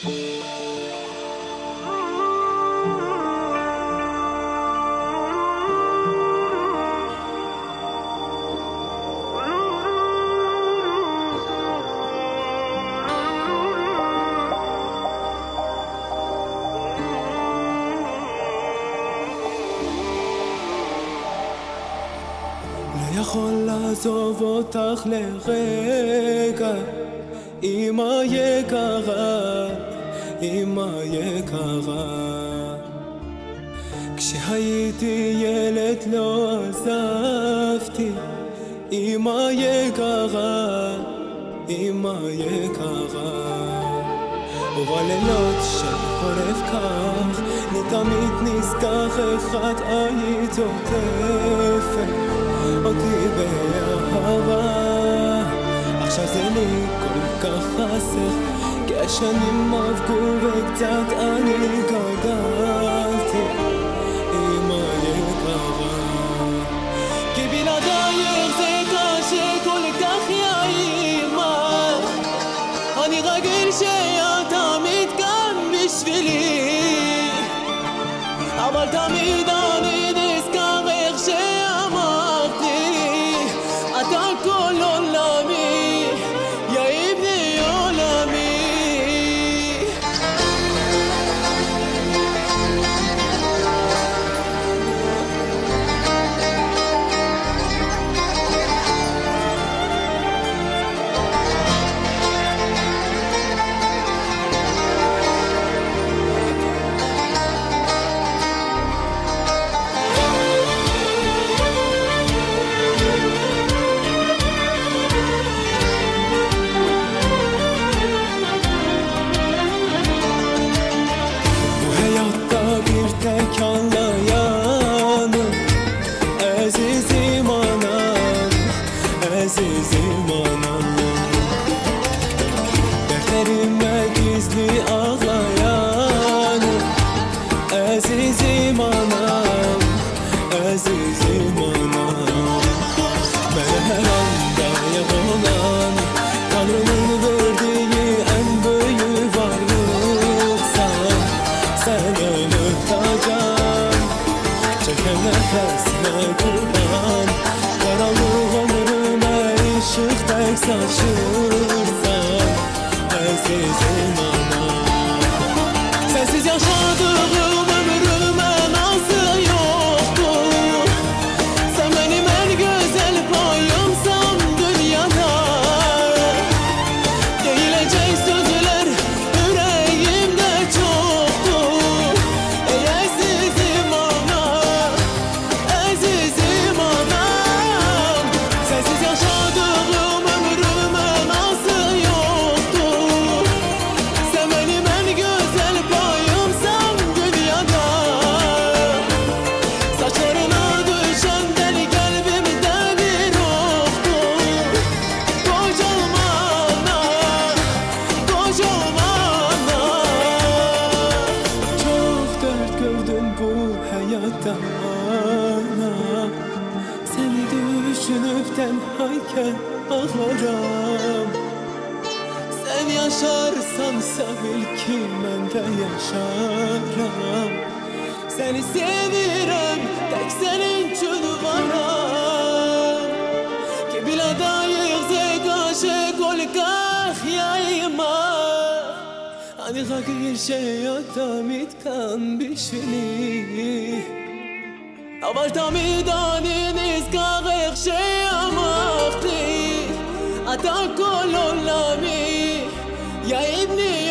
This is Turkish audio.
לא יכול לעזוב אותך לרגע, אמא יקרה, אמא יקרה. כשהייתי ילד לא עזבתי, אמא יקרה, אמא יקרה. ובלילות של חורף כך, אני תמיד נזכר איך את היית עוטפת אותי באהבה. עכשיו זה לי כל כך חסר, כי השנים עברו וקצת אני גדלתי, אמא יקרה. כי בלעדייך זה קשה כל כך יא אמא, אני רגיל שאת תמיד כאן בשבילי, אבל תמיד אני נזכר איך שאמרת לי, אתה כל עולמי, יא אבני עולמי. Tek anlayanım, azizim anam, azizim anam. Dertlerime gizli ağlayanım, azizim anam, azizim anam. Ben her anda yapılan, Tanrı'nın verdiği en büyük varlıksan, sen çeken nefesine kurban, karanlık ömrüme ışık tek saçırsan, azizim anam. Sensiz yaşadığım ömrüme nazı yoktu, sen benim en güzel payımsan dünyada. Geyilecek sözler yüreğimde çoktu, ey azizim anam, azizim anam. Sensiz yaşadığım ömrüme nazı yoktu, sen benim en güzel payımsan dünyada. Saçlarına düşen deli kalbimde bir oktu, kocaman anam, kocaman anam. Çok dert gördüm bu hayatta anam, seni düşünüp tenhayken ağlarım. Sen yaşarsan bil ki ben de yaşarım. Seni sevirem, tek senin için varım. Ki bלעדייך זה קשה כל כך יא אמא, אני רגיל שאת תמיד כאן בשבילי, אבל תמיד אני נזכר איך שאמרת לי, אתה כל עולמי, יא אבני